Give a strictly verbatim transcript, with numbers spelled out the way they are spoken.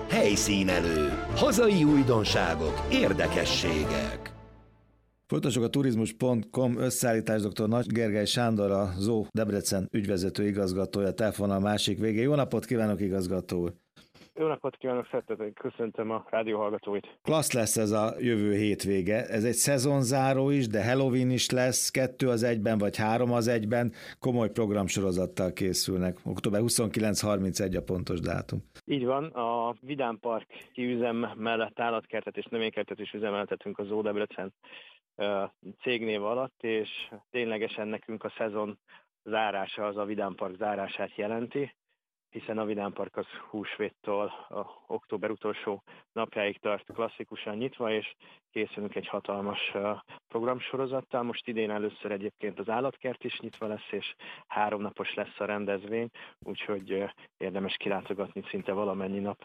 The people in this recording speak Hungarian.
Helyszínelő. Hazai újdonságok, érdekességek. Folytassuk a turizmus pont com összeállítás dr. Nagy Gergely Sándor, a Zoo Debrecen ügyvezető igazgatója, telefon a másik végén. Jó napot kívánok, igazgató úr! Jó napot kívánok, szeretettel köszöntöm a rádió hallgatóit. Klassz lesz ez a jövő hétvége. Ez egy szezonzáró is, de Halloween is lesz, kettő az egyben, vagy három az egyben. Komoly programsorozattal készülnek. október huszonkilenc harmincegy a pontos dátum. Így van, a Vidám Park kiüzem mellett állatkertet és növénykertet is üzemeltetünk a Zoo Debrecen cégnév alatt, és ténylegesen nekünk a szezon zárása az a Vidám Park zárását jelenti, hiszen a Vidám Park az húsvéttól a október utolsó napjáig tart klasszikusan nyitva, és készülünk egy hatalmas programsorozattal. Most idén először egyébként az állatkert is nyitva lesz, és háromnapos lesz a rendezvény, úgyhogy érdemes kilátogatni szinte valamennyi nap